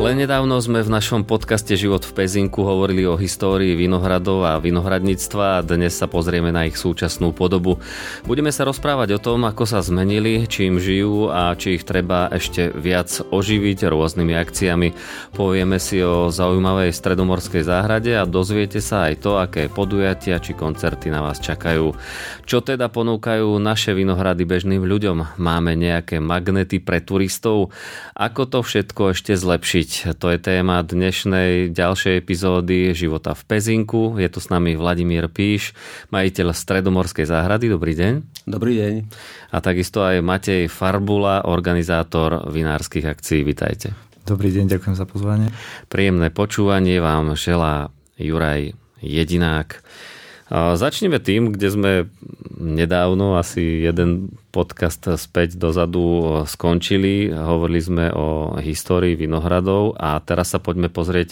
Len nedávno sme v našom podcaste Život v Pezinku hovorili o histórii vinohradov a vinohradníctva a dnes sa pozrieme na ich súčasnú podobu. Budeme sa rozprávať o tom, ako sa zmenili, čím žijú a či ich treba ešte viac oživiť rôznymi akciami. Povieme si o zaujímavej stredomorskej záhrade a dozviete sa aj to, aké podujatia či koncerty na vás čakajú. Čo teda ponúkajú naše vinohrady bežným ľuďom? Máme nejaké magnety pre turistov? Ako to všetko ešte zlepšiť? To je téma dnešnej ďalšej epizódy Života v Pezinku. Je tu s nami Vladimír Píš, majiteľ Stredomorskej záhrady. Dobrý deň. Dobrý deň. A takisto aj Matej Farbula, organizátor vinárskych akcií. Vitajte. Dobrý deň, ďakujem za pozvanie. Príjemné počúvanie vám želá Juraj Jedinák. Začneme tým, kde sme nedávno, asi jeden podcast späť dozadu skončili. Hovorili sme o histórii vinohradov a teraz sa poďme pozrieť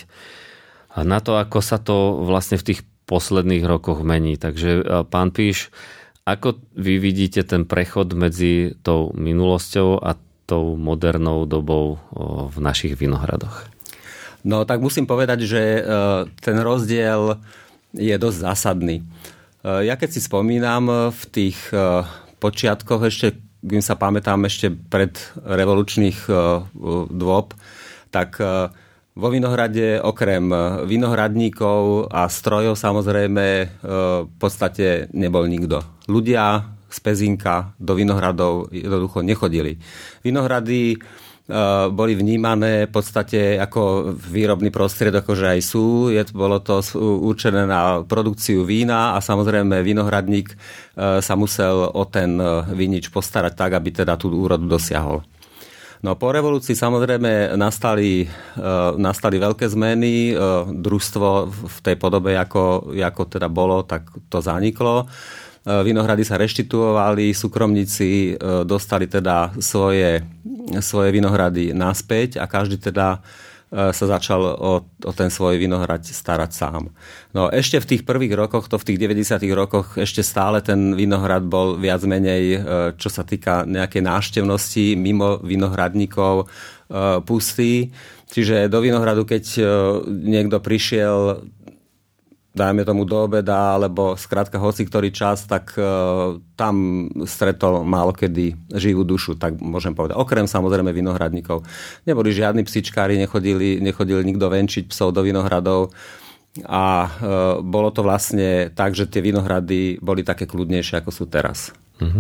na to, ako sa to vlastne v tých posledných rokoch mení. Takže pán Píš, ako vy vidíte ten prechod medzi tou minulosťou a tou modernou dobou v našich vinohradoch? No tak musím povedať, že ten rozdiel je dosť zásadný. Ja keď si spomínam v tých počiatkoch, ešte, kým sa pamätám ešte pred revolučných dôb, tak vo Vinohrade okrem vinohradníkov a strojov samozrejme v podstate nebol nikto. Ľudia z Pezinka do Vinohradov jednoducho nechodili. Vinohrady boli vnímané v podstate ako výrobný prostriedok, akože aj sú. Bolo to určené na produkciu vína a samozrejme vinohradník sa musel o ten vinič postarať tak, aby teda tú úrodu dosiahol. No po revolúcii samozrejme nastali veľké zmeny. Družstvo v tej podobe, ako teda bolo, tak to zaniklo. Vinohrady sa reštituovali, súkromníci dostali teda svoje vinohrady naspäť a každý teda sa začal o ten svoj vinohrad starať sám. No ešte v tých prvých rokoch, v tých 90. rokoch ešte stále ten vinohrad bol viac menej, čo sa týka nejakej návštevnosti mimo vinohradníkov, pustý. Čiže do vinohradu, keď niekto prišiel, dajme tomu do obeda, alebo skrátka hoci ktorý čas, tak tam stretol málo kedy živú dušu, tak môžem povedať. Okrem samozrejme vinohradníkov. Neboli žiadni psičkári, nechodili nikto venčiť psov do vinohradov a bolo to vlastne tak, že tie vinohrady boli také kľudnejšie, ako sú teraz.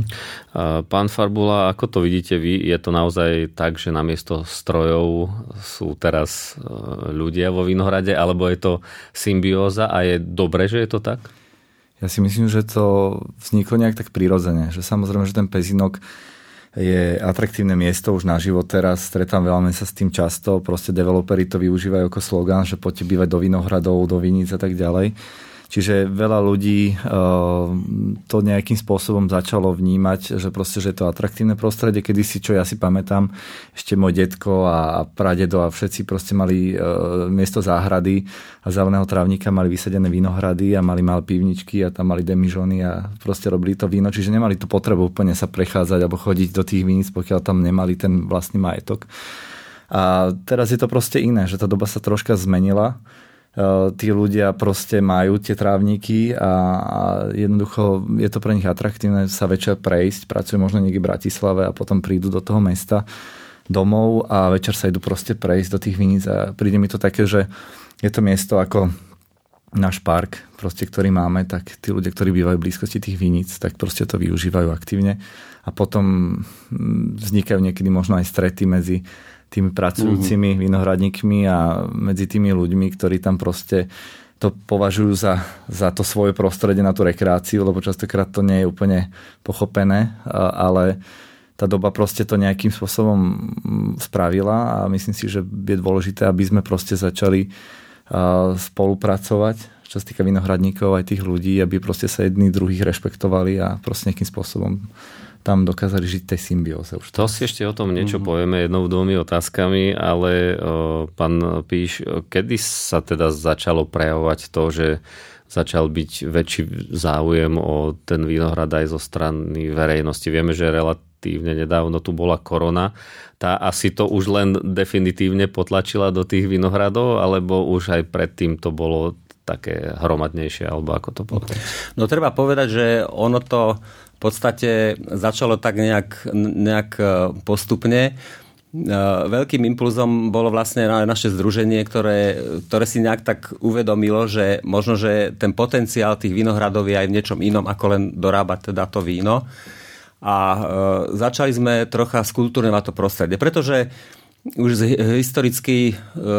Pán Farbula, ako to vidíte vy? Je to naozaj tak, že namiesto strojov sú teraz ľudia vo vinohrade, alebo je to symbióza a je dobre, že je to tak? Ja si myslím, že to vzniklo nejak tak prirodzene, že samozrejme, že ten Pezinok je atraktívne miesto už na život teraz, stretávame sa s tým často, proste developeri to využívajú ako slogán, že poďte bývať do vinohradov, do viníc a tak ďalej. Čiže veľa ľudí to nejakým spôsobom začalo vnímať, že proste, že je to atraktívne prostredie. Kedysi, čo ja si pamätám, ešte môj detko a pradedo a všetci proste mali miesto záhrady a zeleného trávnika mali vysadené vinohrady a mali malé pivničky a tam mali demižony a proste robili to víno. Čiže nemali tú potrebu úplne sa prechádzať alebo chodiť do tých vínic, pokiaľ tam nemali ten vlastný majetok. A teraz je to proste iné, že tá doba sa troška zmenila. Tí ľudia proste majú tie trávniky a jednoducho je to pre nich atraktívne sa večer prejsť, pracujú možno niekde v Bratislave a potom prídu do toho mesta domov a večer sa idú proste prejsť do tých viníc a príde mi to také, že je to miesto ako náš park, proste, ktorý máme, tak tí ľudia, ktorí bývajú v blízkosti tých viníc, tak proste to využívajú aktívne a potom vznikajú niekedy možno aj strety medzi tými pracujúcimi vinohradníkmi a medzi tými ľuďmi, ktorí tam proste to považujú za to svoje prostredie na tú rekreáciu, lebo častokrát to nie je úplne pochopené, ale tá doba proste to nejakým spôsobom spravila a myslím si, že je dôležité, aby sme proste začali spolupracovať, čo sa týka vinohradníkov aj tých ľudí, aby proste sa jedni druhých rešpektovali a proste nejakým spôsobom tam dokázali žiť tej symbióze. To si ešte o tom niečo povieme jednou, dvomi otázkami, ale pán Píš, kedy sa teda začalo prejavovať to, že začal byť väčší záujem o ten vinohrad aj zo strany verejnosti? Vieme, že definitívne. Nedávno tu bola korona. Tá asi to už len definitívne potlačila do tých vinohradov, alebo už aj predtým to bolo také hromadnejšie, alebo ako to povedať? No treba povedať, že ono to v podstate začalo tak nejak postupne. Veľkým impulzom bolo vlastne naše združenie, ktoré si nejak tak uvedomilo, že možno, že ten potenciál tých vinohradov je aj v niečom inom, ako len dorábať teda to víno. A začali sme trocha skultúrňovať to prostredie, pretože už historicky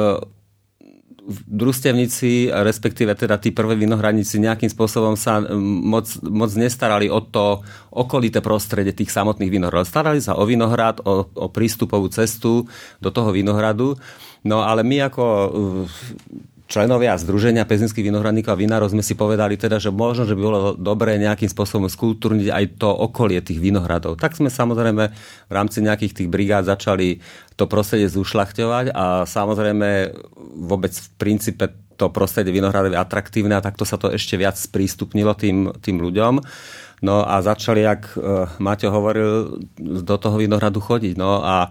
družstevníci, respektíve teda tí prví vinohradníci nejakým spôsobom sa moc nestarali o to okolité prostredie tých samotných vinohradov. Starali sa o vinohrad, o prístupovú cestu do toho vinohradu. No ale my ako členovia Združenia pezinských vinohradníkov a vinárov sme si povedali teda, že možno, že by bolo dobré nejakým spôsobom skultúrniť aj to okolie tých vinohradov. Tak sme samozrejme v rámci nejakých tých brigád začali to prostredie zušľachťovať a samozrejme vôbec v princípe to prostredie vinohradov je atraktívne a takto sa to ešte viac sprístupnilo tým ľuďom. No a začali, jak Maťo hovoril, do toho vinohradu chodiť. No a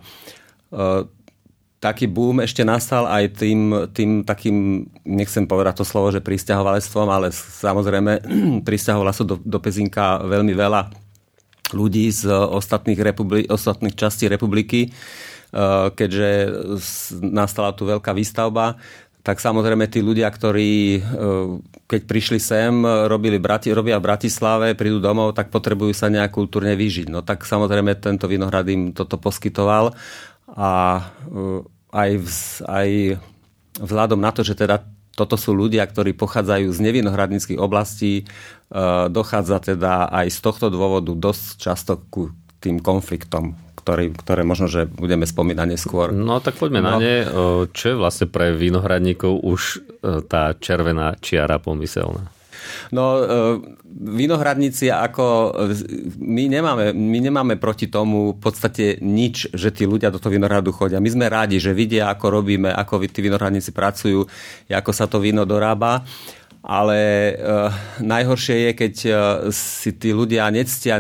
taký boom ešte nastal aj tým takým, nechcem povedať to slovo, že prisťahovalectvom, ale samozrejme prisťahovalo sa do Pezínka veľmi veľa ľudí z ostatných častí republiky, keďže nastala tu veľká výstavba, tak samozrejme tí ľudia, ktorí keď prišli sem, robia v Bratislave, prídu domov, tak potrebujú sa nejak kultúrne vyžiť. No tak samozrejme tento vinohrad im toto poskytoval. A aj vzhľadom na to, že teda toto sú ľudia, ktorí pochádzajú z nevinohradníckych oblastí, dochádza teda aj z tohto dôvodu dosť často ku tým konfliktom, ktoré možno, že budeme spomínať neskôr. No tak poďme na ne. Čo je vlastne pre vinohradníkov už tá červená čiara pomyselná? No, vinohradníci my nemáme proti tomu v podstate nič, že tí ľudia do toho vinohradu chodia. My sme rádi, že vidia, ako robíme, ako tí vinohradníci pracujú, ako sa to víno dorába. Ale najhoršie je, keď si tí ľudia nectia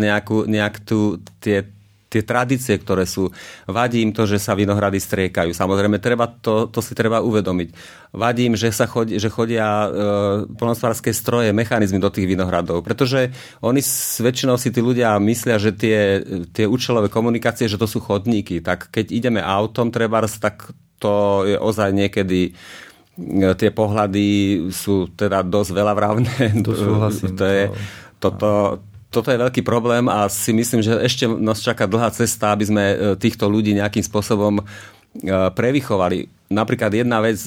tie tradície, ktoré sú. Vadí im to, že sa vinohrady striekajú. Samozrejme, to si treba uvedomiť. Vadí im, že chodia poľnohospodárske stroje, mechanizmy do tých vinohradov. Pretože oni väčšinou si tí ľudia myslia, že tie účelové komunikácie, že to sú chodníky. Tak keď ideme autom trebárs, tak to je ozaj niekedy tie pohľady sú teda dosť veľavravné. Toto je veľký problém a si myslím, že ešte nás čaká dlhá cesta, aby sme týchto ľudí nejakým spôsobom prevychovali. Napríklad jedna vec,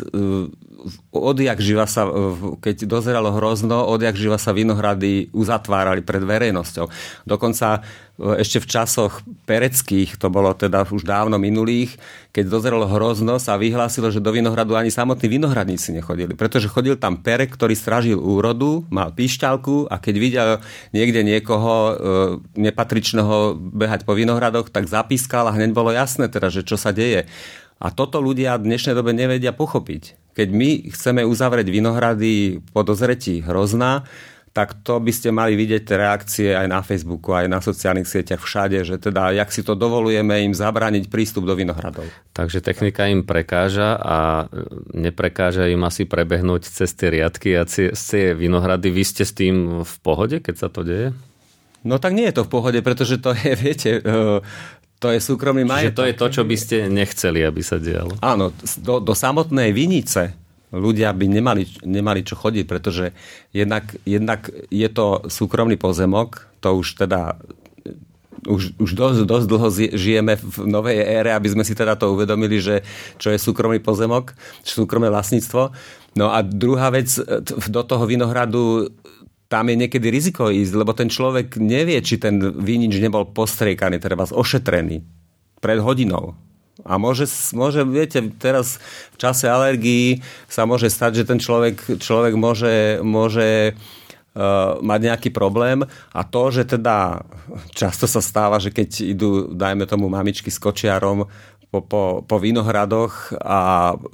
keď dozeralo hrozno, odjakživa sa vinohrady uzatvárali pred verejnosťou. Dokonca ešte v časoch pereckých, to bolo teda už dávno minulých, keď dozeralo hrozno, sa vyhlásilo, že do vinohradu ani samotní vinohradníci nechodili. Pretože chodil tam perek, ktorý strážil úrodu, mal píšťalku a keď videl niekde niekoho nepatričného behať po vinohradoch, tak zapískal a hneď bolo jasné teda, že čo sa deje. A toto ľudia v dnešnej dobe nevedia pochopiť. Keď my chceme uzavrieť vinohrady po dozretí hrozna, tak to by ste mali vidieť tie reakcie aj na Facebooku, aj na sociálnych sieťach všade, že teda, jak si to dovolujeme im zabrániť prístup do vinohradov. Takže technika im prekáža a neprekáža im asi prebehnúť cez tie riadky a cez tie vinohrady. Vy ste s tým v pohode, keď sa to deje? No tak nie je to v pohode, pretože to je, viete... To je súkromný majetok. Čiže to je to, čo by ste nechceli, aby sa dialo. Áno, do samotnej vinice ľudia by nemali čo chodiť, pretože jednak je to súkromný pozemok, to už teda už dosť dlho žijeme v novej ére, aby sme si teda to uvedomili, že čo je súkromný pozemok, súkromné vlastníctvo. No a druhá vec, do toho vinohradu tam je niekedy riziko ísť, lebo ten človek nevie, či ten vinič nebol postriekaný, treba ošetrený pred hodinou. A môže, viete, teraz v čase alergií sa môže stať, že ten človek môže mať nejaký problém a to, že teda často sa stáva, že keď idú, dajme tomu, mamičky s kočiarom po vinohradoch a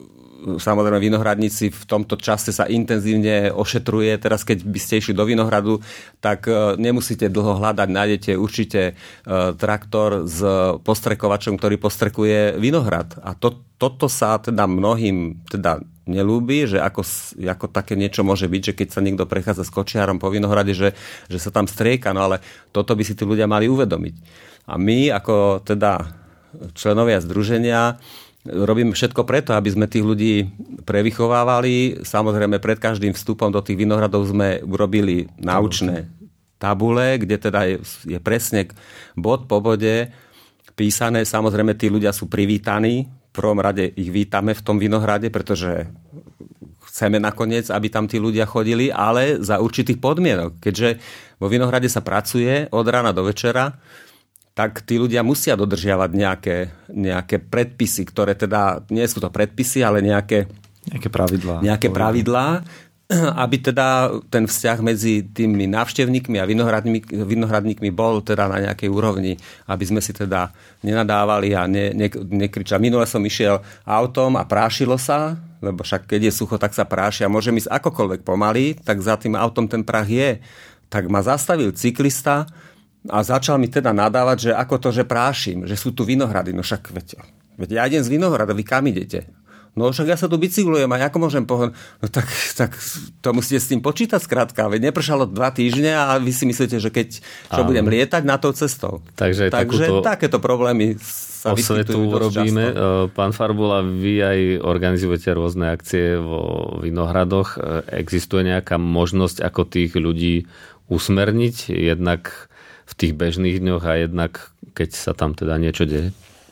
samozrejme vinohradníci v tomto čase sa intenzívne ošetruje. Teraz keď by ste išli do vinohradu, tak nemusíte dlho hľadať, nájdete určite traktor s postrekovačom, ktorý postrekuje vinohrad. A toto sa teda mnohým teda nelúbi, že ako také niečo môže byť, že keď sa niekto prechádza s kočiarom po vinohrade, že sa tam strieka, no ale toto by si tí ľudia mali uvedomiť. A my ako teda členovia združenia robíme všetko preto, aby sme tých ľudí prevychovávali. Samozrejme, pred každým vstupom do tých vinohradov sme urobili naučné tabule, kde teda je presne bod po bode písané. Samozrejme, tí ľudia sú privítaní. V prvom rade ich vítame v tom vinohrade, pretože chceme nakoniec, aby tam tí ľudia chodili, ale za určitých podmienok. Keďže vo vinohrade sa pracuje od rána do večera, tak tí ľudia musia dodržiavať nejaké predpisy, ktoré teda, nie sú to predpisy, ale nejaké pravidlá. Nejaké pravidlá, aby teda ten vzťah medzi tými návštevníkmi a vinohradníkmi bol teda na nejakej úrovni, aby sme si teda nenadávali a nekričali. Minule som išiel autom a prášilo sa, lebo však keď je sucho, tak sa práši a môžem ísť akokoľvek pomaly, tak za tým autom ten prach je. Tak ma zastavil cyklista a začal mi teda nadávať, že ako to, že prášim, že sú tu vinohrady. No však veď ja idem z vinohrada, vy kam idete? No však ja sa tu bicyklujem a ako môžem No tak to musíte s tým počítať skrátka. Veď nepršalo 2 týždne a vy si myslíte, že keď budem lietať na tou cestou. Takže takéto problémy sa vyskytujú urobíme. Pán Farbula, vy aj organizujete rôzne akcie vo vinohradoch. Existuje nejaká možnosť, ako tých ľudí usmerniť jednak v tých bežných dňoch a jednak keď sa tam teda niečo deje?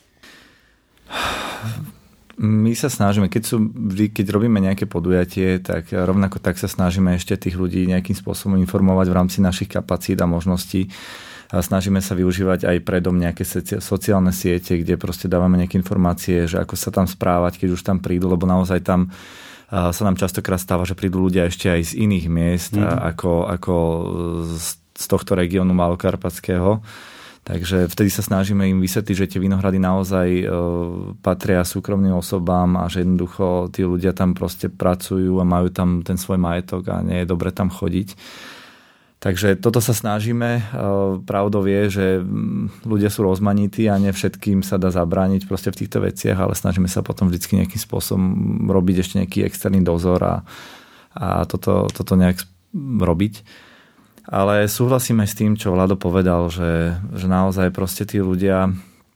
My sa snažíme, keď robíme nejaké podujatie, tak rovnako tak sa snažíme ešte tých ľudí nejakým spôsobom informovať v rámci našich kapacít a možností. A snažíme sa využívať aj predom nejaké sociálne siete, kde proste dávame nejaké informácie, že ako sa tam správať, keď už tam prídu, lebo naozaj tam sa nám častokrát stáva, že prídu ľudia ešte aj z iných miest, ako z tohto regiónu Malokarpatského. Takže vtedy sa snažíme im vysvetliť, že tie vinohrady naozaj patria súkromným osobám a že jednoducho tí ľudia tam proste pracujú a majú tam ten svoj majetok a nie je dobre tam chodiť. Takže toto sa snažíme. Pravdou je, že ľudia sú rozmanití a ne všetkým sa dá zabrániť proste v týchto veciach, ale snažíme sa potom vždy nejakým spôsobom robiť ešte nejaký externý dozor a toto nejak robiť. Ale súhlasím aj s tým, čo Vlado povedal, že naozaj proste tí ľudia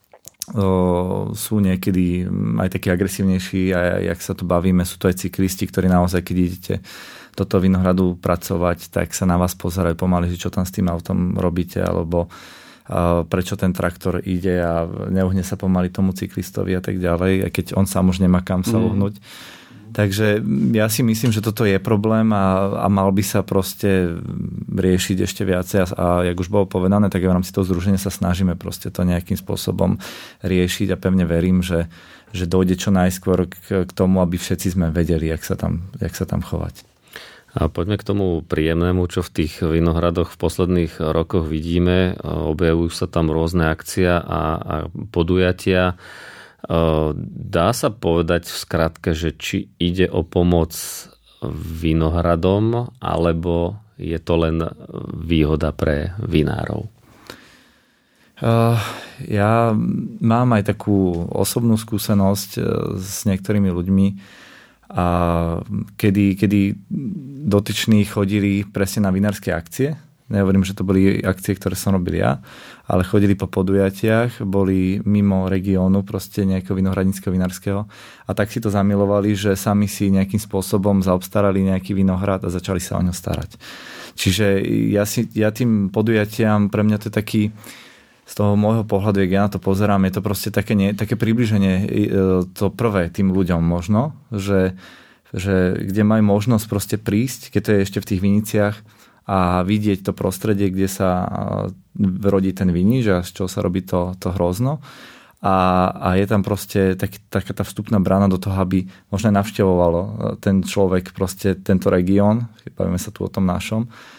sú niekedy aj takí agresívnejší a jak sa tu bavíme, sú to aj cyklisti, ktorí naozaj, keď idete do toho vinohradu pracovať, tak sa na vás pozerajú pomaly, že čo tam s tým autom robíte, alebo prečo ten traktor ide a neuhne sa pomaly tomu cyklistovi a tak ďalej, aj keď on sám už nemá kam sa uhnúť. Takže ja si myslím, že toto je problém a mal by sa proste riešiť ešte viacej a jak už bolo povedané, tak v rámci toho združenia sa snažíme proste to nejakým spôsobom riešiť a pevne verím, že dojde čo najskôr k tomu, aby všetci sme vedeli, jak sa tam chovať. A poďme k tomu príjemnému, čo v tých vinohradoch v posledných rokoch vidíme. Objavujú sa tam rôzne akcia a podujatia. Dá sa povedať v skratke, že či ide o pomoc vinohradom, alebo je to len výhoda pre vinárov? Ja mám aj takú osobnú skúsenosť s niektorými ľuďmi, a kedy dotyční chodili presne na vinárske akcie. Nehovorím, že to boli akcie, ktoré som robil ja, ale chodili po podujatiach, boli mimo regiónu, proste nejakého vinohradníckeho, vinárskeho a tak si to zamilovali, že sami si nejakým spôsobom zaobstarali nejaký vinohrad a začali sa o ňo starať. Čiže ja tým podujatiam, pre mňa to je taký, z toho môjho pohľadu, jak ja na to pozerám, je to proste také približenie to prvé tým ľuďom možno, že kde majú možnosť proste prísť, keď to je ešte v tých viniciach, a vidieť to prostredie, kde sa rodí ten vinič a z čoho sa robí to hrozno. A je tam proste taká tá vstupná brána do toho, aby možno navštevovalo ten človek proste tento región, bavíme sa tu o tom našom,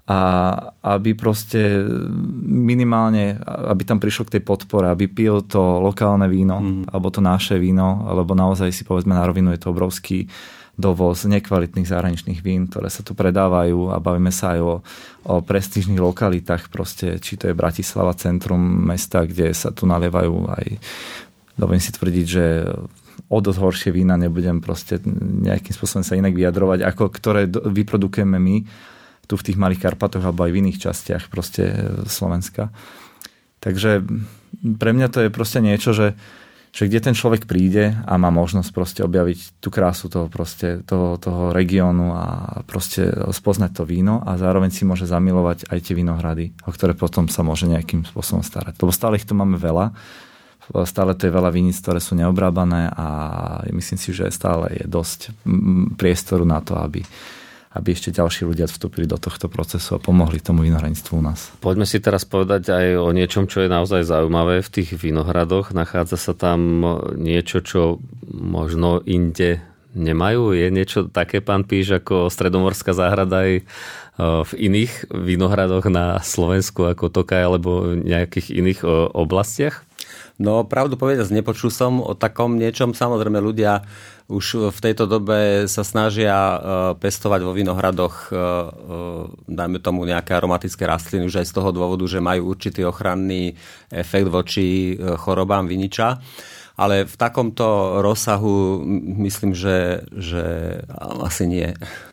a aby proste minimálne, aby tam prišlo k tej podpore, aby pil to lokálne víno, alebo to naše víno, alebo naozaj si povedzme na rovinu, je to obrovský dovoz nekvalitných zahraničných vín, ktoré sa tu predávajú a bavíme sa aj o prestížnych lokalitách, proste, či to je Bratislava, centrum mesta, kde sa tu nalievajú aj, dovolím si tvrdiť, že o dosť horšie vína, nebudem proste nejakým spôsobom sa inak vyjadrovať, ako ktoré vyprodukujeme my tu v tých Malých Karpatoch alebo aj v iných častiach proste Slovenska. Takže pre mňa to je proste niečo, že kde ten človek príde a má možnosť proste objaviť tú krásu toho regiónu a proste spoznať to víno a zároveň si môže zamilovať aj tie vinohrady, o ktoré potom sa môže nejakým spôsobom starať. Lebo stále ich tu máme veľa, stále to je veľa vínic, ktoré sú neobrábané a myslím si, že stále je dosť priestoru na to, aby ešte ďalší ľudia vstúpili do tohto procesu a pomohli tomu vinohradníctvu u nás. Poďme si teraz povedať aj o niečom, čo je naozaj zaujímavé v tých vinohradoch. Nachádza sa tam niečo, čo možno inde nemajú? Je niečo také, pán Píš, ako stredomorská záhrada aj v iných vinohradoch na Slovensku, ako Tokaj alebo nejakých iných oblastiach? No, pravdu povedať, nepočul som o takom niečom. Samozrejme, ľudia už v tejto dobe sa snažia pestovať vo vinohradoch, dajme tomu nejaké aromatické rastliny, už aj z toho dôvodu, že majú určitý ochranný efekt voči chorobám viniča. Ale v takomto rozsahu myslím, že asi nie.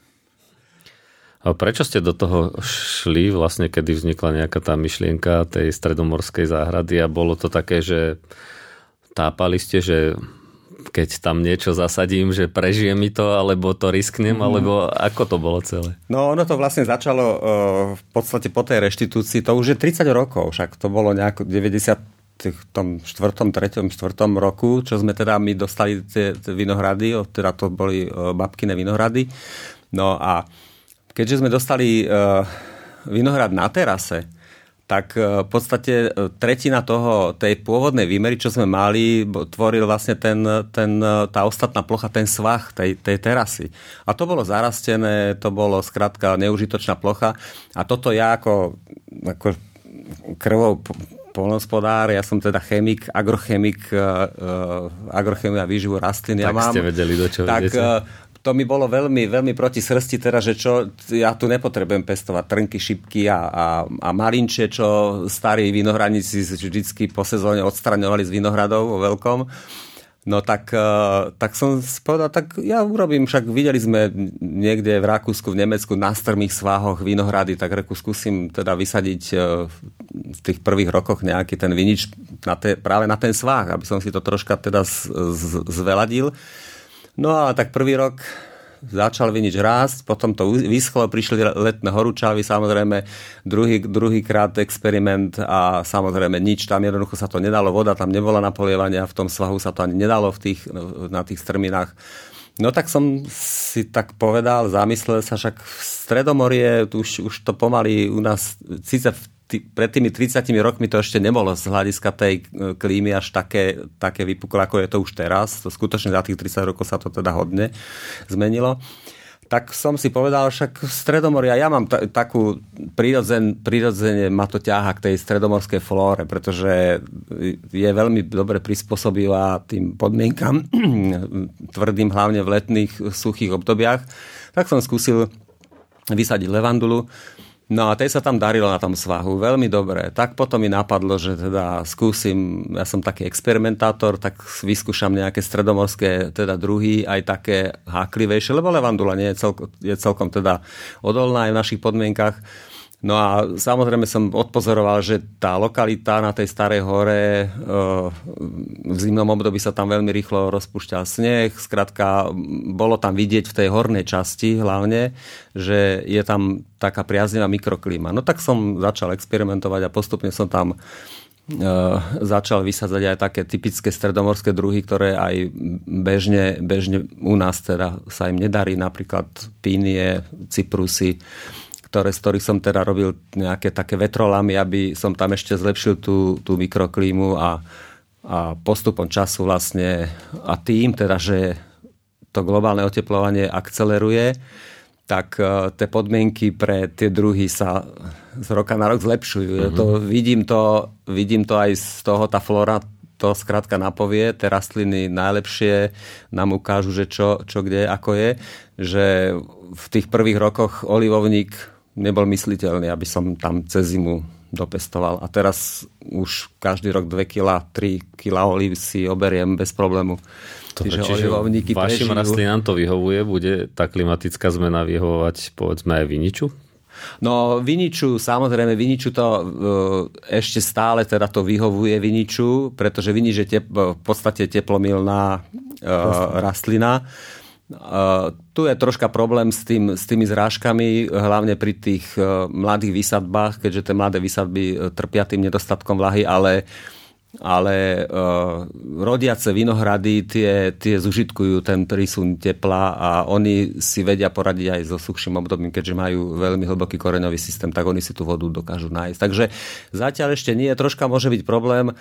A prečo ste do toho šli, vlastne kedy vznikla nejaká tá myšlienka tej stredomorskej záhrady a bolo to také, že tápali ste, že keď tam niečo zasadím, že prežije mi to, alebo to risknem, alebo ako to bolo celé? No ono to vlastne začalo v podstate po tej reštitúcii, to už je 30 rokov, však to bolo nejako 94. roku, čo sme teda my dostali tie vinohrady, teda to boli babkine vinohrady. No a keďže sme dostali vinohrad na terase, tak v podstate tretina tej pôvodnej výmery, čo sme mali, tvoril vlastne tá ostatná plocha, ten svah tej terasy. A to bolo zarastené, to bolo skrátka neužitočná plocha. A toto ja ako krvou poľnohospodár, ja som teda chemik, agrochemia výživu rastlín. Tak ste vedeli, do čo vedete. To mi bolo veľmi, veľmi proti srsti, teda, že ja tu nepotrebujem pestovať trnky, šipky a malinče, čo starí vinohradníci vždycky po sezóne odstraňovali z vinohradov vo veľkom. No tak som povedal, tak ja urobím, však videli sme niekde v Rakúsku, v Nemecku na strmých svahoch vinohrady, tak skúsim teda vysadiť v tých prvých rokoch nejaký ten vinič práve na ten svah, aby som si to troška teda zveladil. No a tak prvý rok začal vinič rásť, potom to vyschlo, prišli letné horúčavy, samozrejme druhý krát experiment a samozrejme nič, tam jednoducho sa to nedalo, voda tam nebola na polievania, v tom svahu sa to ani nedalo na tých strminách. No tak som si tak povedal, zamyslel sa, však v Stredomorie už to pomaly u nás, síce pred tými 30 rokmi to ešte nebolo z hľadiska tej klímy až také vypuklo, ako je to už teraz. To skutočne za tých 30 rokov sa to teda hodne zmenilo. Tak som si povedal, však Stredomoria, ja mám takú prirodzene ma to ťaha k tej stredomorskej flóre, pretože je veľmi dobre prispôsobila tým podmienkam tvrdým, hlavne v letných suchých obdobiach. Tak som skúsil vysadiť levandulu. No a tej sa tam darilo na tom svahu veľmi dobre. Tak potom mi napadlo, že teda skúsim, ja som taký experimentátor, tak vyskúšam nejaké stredomorské teda druhy, aj také háklivejšie, lebo levandula nie je celkom teda odolná aj v našich podmienkach. No a samozrejme som odpozoroval, že tá lokalita na tej Starej hore v zimnom období sa tam veľmi rýchlo rozpúšťal sneh. Skrátka, bolo tam vidieť v tej hornej časti hlavne, že je tam taká priaznivá mikroklíma. No tak som začal experimentovať a postupne som tam začal vysadzať aj také typické stredomorské druhy, ktoré aj bežne u nás teda sa im nedarí, napríklad pínie, cyprusy, z ktorých som teda robil nejaké také vetrolamy, aby som tam ešte zlepšil tú mikroklímu a postupom času vlastne a tým teda, že to globálne oteplovanie akceleruje, tak tie podmienky pre tie druhy sa z roka na rok zlepšujú. Vidím to aj z toho, tá flóra to skrátka napovie, tie rastliny najlepšie nám ukážu, že čo kde, ako je, že v tých prvých rokoch olivovník nebol mysliteľný, aby som tam cez zimu dopestoval. A teraz už každý rok 2 kg, 3 kg olív si oberiem bez problému. Čiže vašim rastlinám to vyhovuje? Bude tá klimatická zmena vyhovovať povedzme aj viniču? No viniču, samozrejme viniču to ešte stále teda to vyhovuje viniču, pretože vinič je v podstate teplomilná rastlina. Tu je troška problém s tými zrážkami, hlavne pri tých mladých výsadbách, keďže tie mladé výsadby trpia tým nedostatkom vlahy, ale rodiace vinohrady tie zužitkujú ten prísun tepla a oni si vedia poradiť aj so suchším obdobím, keďže majú veľmi hlboký koreňový systém, tak oni si tú vodu dokážu nájsť. Takže zatiaľ ešte nie, troška môže byť problém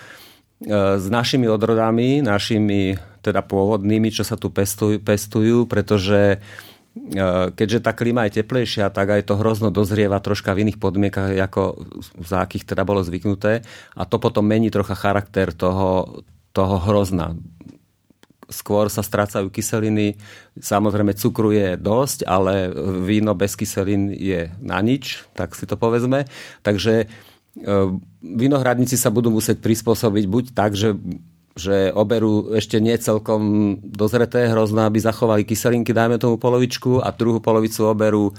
s našimi odrodami, našimi teda pôvodnými, čo sa tu pestujú, pretože keďže tá klíma je teplejšia, tak aj to hrozno dozrieva troška v iných podmienkach, ako za akých teda bolo zvyknuté. A to potom mení trocha charakter toho hrozna. Skôr sa strácajú kyseliny. Samozrejme cukru je dosť, ale víno bez kyselín je na nič, tak si to povedzme. Takže vinohradníci sa budú musieť prispôsobiť buď tak, že oberú ešte nie celkom dozreté hrozná, aby zachovali kyselinky, dajme tomu polovičku, a druhú polovicu oberú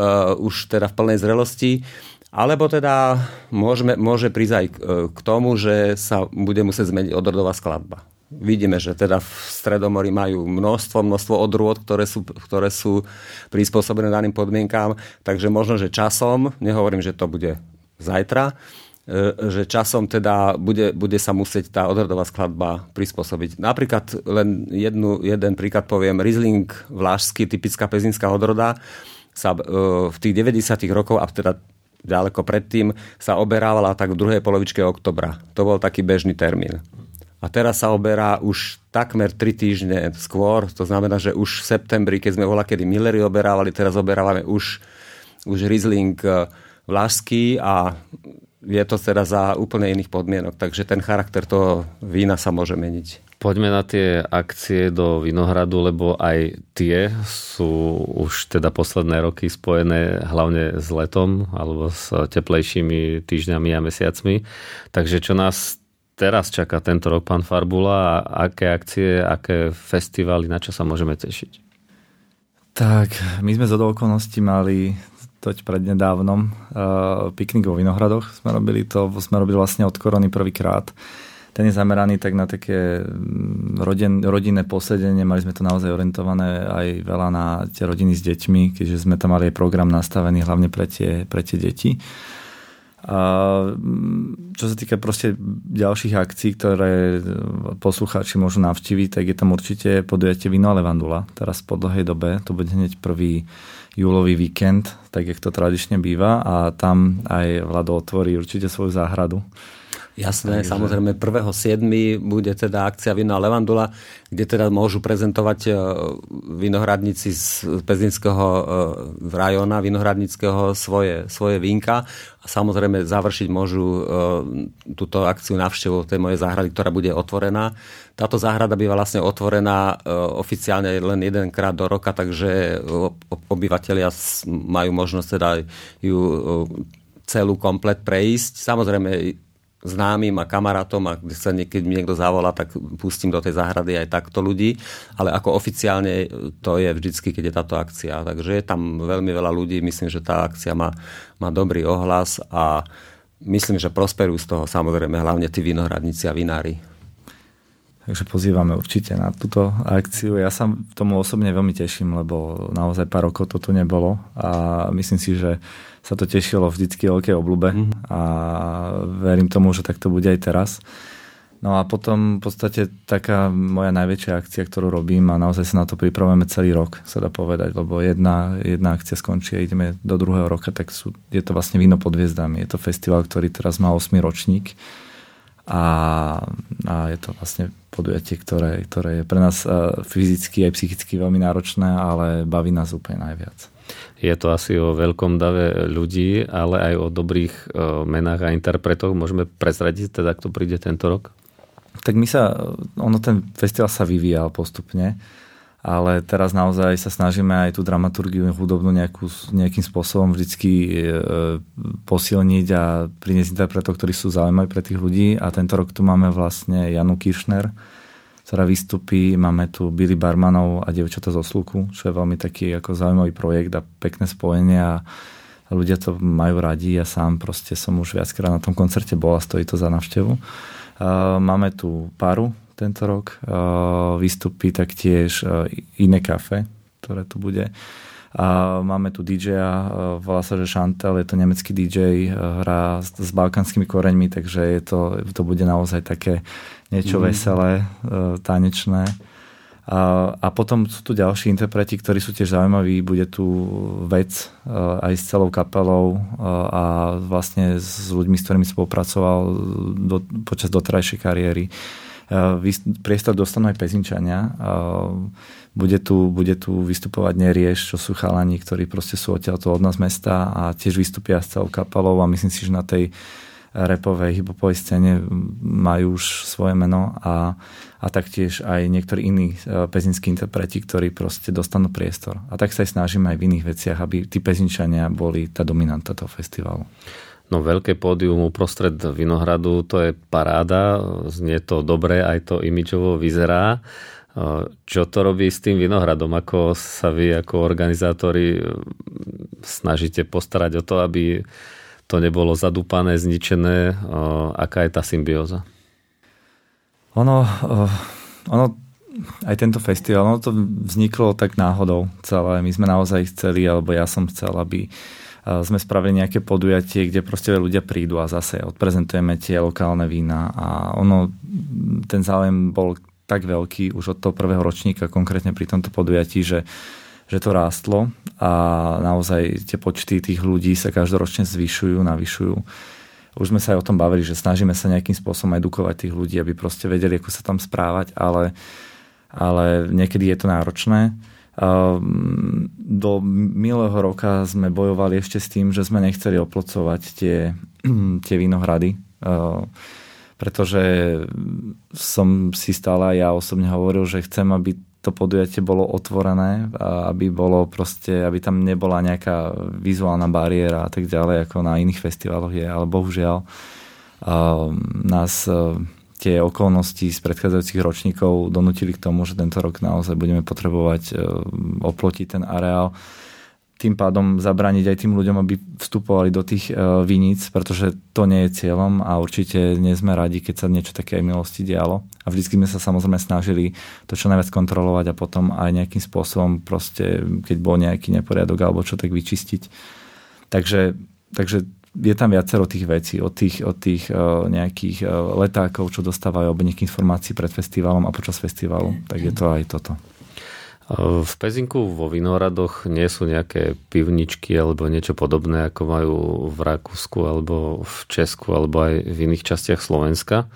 už teda v plnej zrelosti. Alebo teda môže prísť aj k tomu, že sa bude musieť zmeniť odrodová skladba. Vidíme, že teda v Stredomorí majú množstvo odrôd, ktoré sú prispôsobené daným podmienkám, takže možno, že časom, nehovorím, že to bude zajtra, že časom teda bude sa musieť tá odrodová skladba prispôsobiť. Napríklad len jeden príklad poviem. Riesling vlašský, typická pezinská odroda, sa v tých 90. rokoch a teda ďaleko predtým sa oberávala tak v druhej polovičke októbra. To bol taký bežný termín. A teraz sa oberá už takmer 3 týždne skôr. To znamená, že už v septembri, keď sme voľakedy Millery oberávali, teraz oberávame už Riesling vlašský a je to teda za úplne iných podmienok, takže ten charakter toho vína sa môže meniť. Poďme na tie akcie do Vinohradu, lebo aj tie sú už teda posledné roky spojené hlavne s letom alebo s teplejšími týždňami a mesiacmi. Takže čo nás teraz čaká tento rok, pán Farbula, a aké akcie, aké festivály, na čo sa môžeme tešiť? Tak, my sme zhodou okolností mali toť prednedávnom piknik vo Vinohradoch. Sme robili vlastne od korony prvýkrát. Ten je zameraný tak na také rodinné posedenie. Mali sme to naozaj orientované aj veľa na tie rodiny s deťmi, keďže sme tam mali aj program nastavený hlavne pre tie deti. A čo sa týka proste ďalších akcií, ktoré poslucháči môžu navštíviť, tak je tam určite podujatie Víno a levandula. Teraz po dlhej dobe, to bude hneď prvý júlový víkend, tak jak to tradične býva, a tam aj Vlado otvorí určite svoju záhradu. Jasné, samozrejme 1.7. bude teda akcia Víno a levandula, kde teda môžu prezentovať vinohradníci z Pezinského rajona vinohradníckého svoje vínka a samozrejme završiť môžu túto akciu návštevou tej mojej záhrady, ktorá bude otvorená. Táto záhrada býva vlastne otvorená oficiálne len jedenkrát do roka, takže obyvatelia majú možnosť teda ju celú komplet prejsť. Samozrejme známym a kamarátom, a keď mi niekto zavolá, tak pustím do tej záhrady aj takto ľudí, ale ako oficiálne to je vždycky, keď je táto akcia. Takže je tam veľmi veľa ľudí, myslím, že tá akcia má dobrý ohlas a myslím, že prosperujú z toho samozrejme hlavne tí vinohradníci a vinári. Takže pozývame určite na túto akciu. Ja sa tomu osobne veľmi teším, lebo naozaj pár rokov to tu nebolo a myslím si, že sa to tešilo vždycky veľkej obľúbe a verím tomu, že tak to bude aj teraz. No a potom v podstate taká moja najväčšia akcia, ktorú robím, a naozaj sa na to pripravujeme celý rok, sa dá povedať, lebo jedna akcia skončí a ideme do druhého roka, tak je to vlastne Víno pod hviezdami. Je to festival, ktorý teraz má 8. ročník a je to vlastne podujatie, ktoré je pre nás fyzicky aj psychicky veľmi náročné, ale baví nás úplne najviac. Je to asi o veľkom dave ľudí, ale aj o dobrých menách a interpretoch. Môžeme prezradiť teda, kto príde tento rok? Tak ten festival sa vyvíjal postupne, ale teraz naozaj sa snažíme aj tú dramaturgiu hudobnú nejakým spôsobom vždycky posilniť a priniesť interpretov, ktorí sú zaujímaví pre tých ľudí. A tento rok tu máme vlastne Janu Kiršner, ktorá vystupí. Máme tu Billy Barmanov a Dievčatá zo Sluku, čo je veľmi taký ako zaujímavý projekt a pekné spojenie a ľudia to majú radi. Ja sám proste som už viackrát na tom koncerte bol a stojí to za návštevu. Máme tu Paru tento rok. Vystupí taktiež Iné kafe, ktoré tu bude. Máme tu DJ-a, volá sa, že Chantel, je to nemecký DJ, hrá s balkánskymi koreňmi, takže to bude naozaj také niečo veselé, tanečné. A potom sú tu ďalší interpreti, ktorí sú tiež zaujímaví. Bude tu Vec aj s celou kapelou a vlastne s ľuďmi, s ktorými spolupracoval počas doterajšej kariéry. Priestor dostanú aj Pezinčania. Bude tu vystupovať Nerieš, čo sú chalani, ktorí proste sú odtiaľto od nás mesta a tiež vystupia s celou kapelou a myslím si, že na tej rapovej, hiphopovej scéne majú už svoje meno a taktiež aj niektorí iní pezinskí interpreti, ktorí proste dostanú priestor. A tak sa aj snažíme aj v iných veciach, aby tí Pezinčania boli tá dominanta toho festivalu. No veľké pódium uprostred Vinohradu, to je paráda, znie to dobre, aj to imidžovo vyzerá. Čo to robí s tým Vinohradom? Ako sa vy ako organizátori snažíte postarať o to, aby to nebolo zadúpané, zničené? Aká je tá symbióza? Ono aj tento festival, to vzniklo tak náhodou celé. My sme naozaj chceli, alebo ja som chcel, aby sme spravili nejaké podujatie, kde proste ľudia prídu a zase odprezentujeme tie lokálne vína a ten záujem bol tak veľký už od toho prvého ročníka, konkrétne pri tomto podujatí, že to rástlo a naozaj tie počty tých ľudí sa každoročne navyšujú. Už sme sa aj o tom bavili, že snažíme sa nejakým spôsobom edukovať tých ľudí, aby proste vedeli, ako sa tam správať, ale niekedy je to náročné. Do minulého roka sme bojovali ešte s tým, že sme nechceli oplocovať tie vinohrady, pretože som si stále ja osobne hovoril, že chcem, aby to podujatie bolo otvorené, aby tam nebola nejaká vizuálna bariéra a tak ďalej, ako na iných festivaloch je, ale bohužiaľ nás tie okolnosti z predchádzajúcich ročníkov donútili k tomu, že tento rok naozaj budeme potrebovať oplotiť ten areál. Tým pádom zabrániť aj tým ľuďom, aby vstupovali do tých viníc, pretože to nie je cieľom a určite nie sme radi, keď sa niečo také aj v minulosti dialo. A vždycky sme sa samozrejme snažili to čo najviac kontrolovať a potom aj nejakým spôsobom proste, keď bol nejaký neporiadok alebo čo, tak vyčistiť. Takže je tam viacero tých vecí, od tých nejakých letákov, čo dostávajú alebo nejakých informácií pred festivalom a počas festivalu, tak je to aj toto. V Pezinku vo Vinohradoch nie sú nejaké pivničky alebo niečo podobné, ako majú v Rakúsku alebo v Česku alebo aj v iných častiach Slovenska.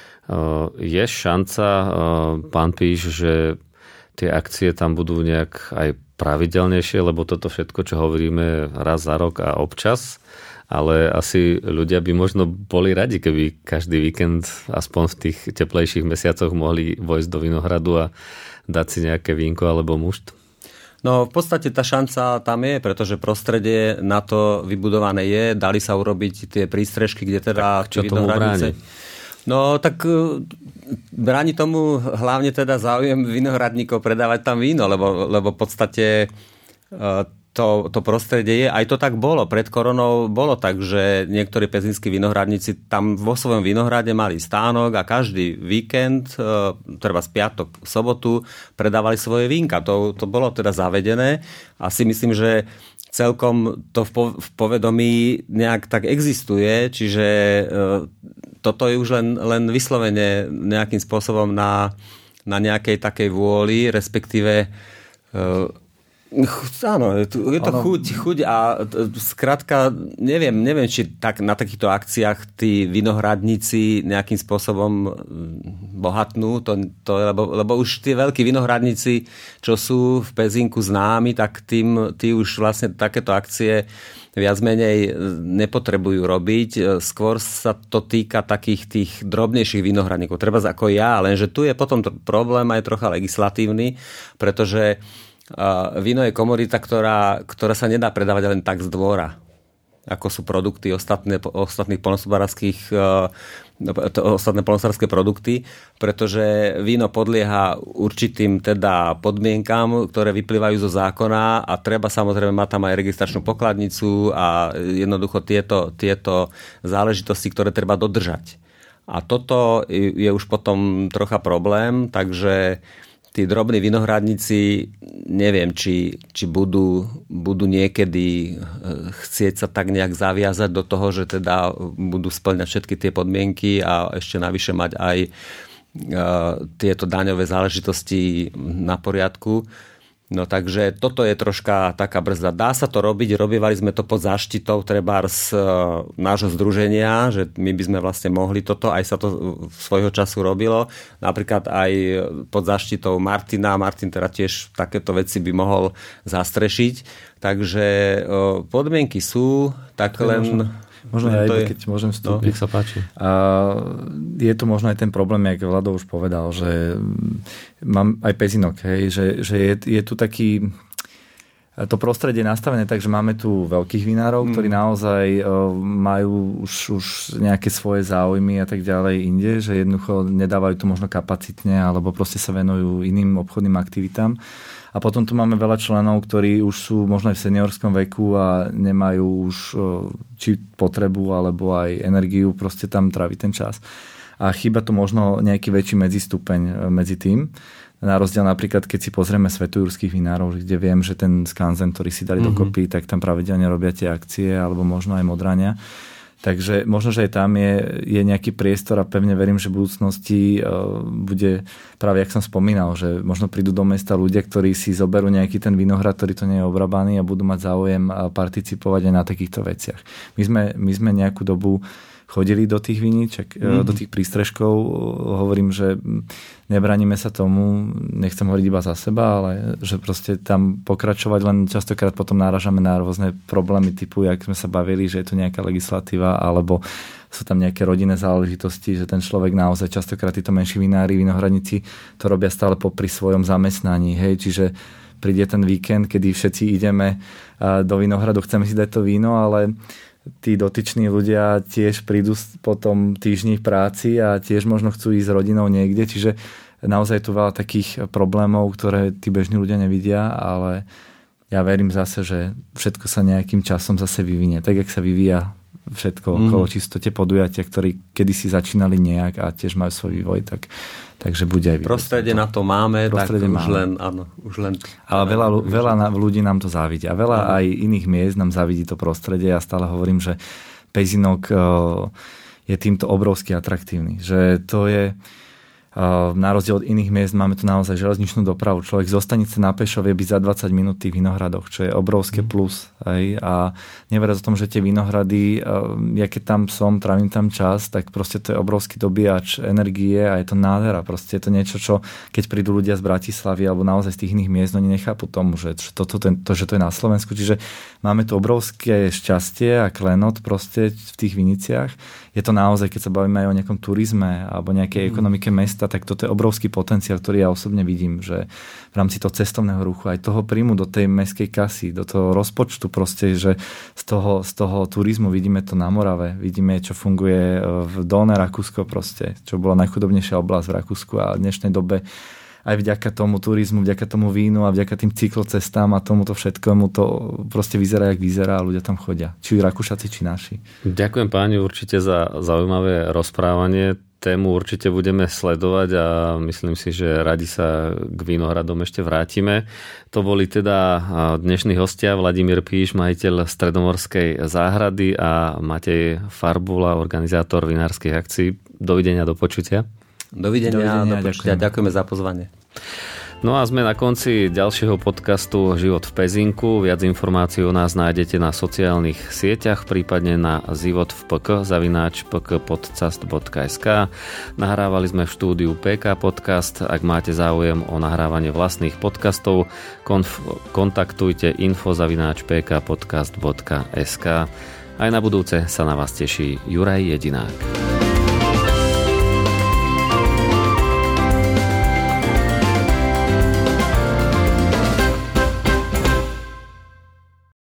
Je šanca, pán Píš, že tie akcie tam budú nejak aj pravidelnejšie, lebo toto všetko, čo hovoríme raz za rok a občas, ale asi ľudia by možno boli radi, keby každý víkend aspoň v tých teplejších mesiacoch mohli vojsť do Vinohradu a dať si nejaké vínko alebo mušt? No v podstate tá šanca tam je, pretože prostredie na to vybudované je. Dali sa urobiť tie prístrežky, kde teda... Tak čo tomu bráni? No tak bráni tomu hlavne teda záujem vinohradníkov predávať tam víno, lebo v podstate to prostredie je, aj to tak bolo. Pred koronou bolo tak, že niektorí pezinskí vinohradníci tam vo svojom vinohrade mali stánok a každý víkend, treba z piatok, sobotu, predávali svoje vínka. To bolo teda zavedené a si myslím, že celkom to v povedomí nejak tak existuje, čiže toto je už len vyslovene nejakým spôsobom na nejakej takej vôli, respektíve Áno, je to chuť a skrátka neviem, či tak na takýchto akciách tí vinohradníci nejakým spôsobom bohatnú, lebo už tí veľkí vinohradníci, čo sú v Pezinku známi, tak tí už vlastne takéto akcie viac menej nepotrebujú robiť. Skôr sa to týka takých tých drobnejších vinohradníkov. Treba ako ja, lenže tu je potom problém aj trocha legislatívny, pretože víno je komodita, ktorá sa nedá predávať len tak z dvora, ako sú produkty ostatných ostatné poľnohospodárske produkty, pretože víno podlieha určitým teda podmienkam, ktoré vyplývajú zo zákona a treba samozrejme mať tam aj registračnú pokladnicu a jednoducho tieto záležitosti, ktoré treba dodržať. A toto je už potom trocha problém, takže tí drobní vinohradníci, neviem, či budú niekedy chcieť sa tak nejak zaviazať do toho, že teda budú spĺňať všetky tie podmienky a ešte navyše mať aj tieto daňové záležitosti na poriadku. No takže toto je troška taká brzda. Dá sa to robiť, robievali sme to pod záštitou trebárs nášho združenia, že my by sme vlastne mohli toto, aj sa to svojho času robilo. Napríklad aj pod záštitou Martina. Martin teda tiež takéto veci by mohol zastrešiť. Takže podmienky sú, tak len... Možno aj, keď môžem vstúpiť. Nech sa páči. Je to možno aj ten problém, jak Vlado už povedal, že mám aj Pezinok, hej, že je tu taký... To prostredie je nastavené tak, že máme tu veľkých vinárov, ktorí naozaj majú už nejaké svoje záujmy a tak ďalej inde, že jednoducho nedávajú to možno kapacitne alebo proste sa venujú iným obchodným aktivitám. A potom tu máme veľa členov, ktorí už sú možno aj v seniorskom veku a nemajú už či potrebu alebo aj energiu proste tam tráviť ten čas. A chýba tu možno nejaký väčší medzistupeň medzi tým. Na rozdiel napríklad, keď si pozrieme svetujurských vinárov, kde viem, že ten skanzen, ktorý si dali dokopy, tak tam pravidelne robia tie akcie alebo možno aj modrania. Takže možno, že aj tam je nejaký priestor a pevne verím, že v budúcnosti bude práve, jak som spomínal, že možno prídu do mesta ľudia, ktorí si zoberú nejaký ten vinohrad, ktorý to nie je obrabaný a budú mať záujem participovať aj na takýchto veciach. My sme nejakú dobu chodili do tých viníček, do tých prístrežkov. Hovorím, že nebraníme sa tomu, nechcem hovoriť iba za seba, ale že proste tam pokračovať, len častokrát potom náražame na rôzne problémy typu, jak sme sa bavili, že je tu nejaká legislatíva, alebo sú tam nejaké rodinné záležitosti, že ten človek naozaj častokrát títo menší vinári, vinohradníci to robia stále popri svojom zamestnaní. Hej, čiže príde ten víkend, kedy všetci ideme do vinohradu, chceme si dať to víno, ale tí dotyční ľudia tiež prídu po tom týždni v práci a tiež možno chcú ísť s rodinou niekde, čiže naozaj je tu veľa takých problémov, ktoré tí bežní ľudia nevidia, ale ja verím zase, že všetko sa nejakým časom zase vyvinie, tak jak sa vyvíja všetko okolo čisto tie podujatia, ktorí kedysi začínali nejak a tiež majú svoj vývoj, takže bude aj prostredie na to máme, prostredie tak už len. Ale veľa ľudí nám to závidí a veľa aj iných miest nám závidí to prostredie. Ja stále hovorím, že Pezinok je týmto obrovsky atraktívny, že to je na rozdiel od iných miest máme tu naozaj železničnú dopravu. Človek zo stanice na Pešov vie byť za 20 minút v tých vinohradoch, čo je obrovské plus. Hej? A neveriac o tom, že tie vinohrady, ja keď tam som, trávim tam čas, tak proste to je obrovský dobíjač energie a je to nádhera. Proste je to niečo, čo keď prídu ľudia z Bratislavy alebo naozaj z tých iných miest, oni nechápu tomu, že že to je na Slovensku. Čiže máme tu obrovské šťastie a klenot proste v tých viniciach. Je to naozaj, keď sa bavíme aj o nejakom turizme alebo nejakej ekonomike mesta, tak toto je obrovský potenciál, ktorý ja osobne vidím, že v rámci toho cestovného ruchu aj toho príjmu do tej mestskej kasy, do toho rozpočtu proste, že z toho turizmu vidíme to na Morave, vidíme, čo funguje v Dolné Rakúsko proste, čo bola najchudobnejšia oblasť v Rakúsku a v dnešnej dobe aj vďaka tomu turizmu, vďaka tomu vínu a vďaka tým cyklocestám a tomuto všetkému to proste vyzerá, jak vyzerá a ľudia tam chodia. Či Rakúšaci, či naši. Ďakujem páni určite za zaujímavé rozprávanie. Tému určite budeme sledovať a myslím si, že radi sa k Vinohradom ešte vrátime. To boli teda dnešní hostia Vladimír Píš, majiteľ Stredomorskej záhrady a Matej Farbula, organizátor vinárskych akcií. Dovidenia, do počutia. Dovidenia, do počutia. Ďakujeme za pozvanie. No a sme na konci ďalšieho podcastu Život v Pezinku. Viac informácií o nás nájdete na sociálnych sieťach, prípadne na životvpk@pkpodcast.sk. Nahrávali sme v štúdiu PK Podcast. Ak máte záujem o nahrávanie vlastných podcastov, kontaktujte info@pkpodcast.sk. Aj na budúce sa na vás teší Juraj Jedinák.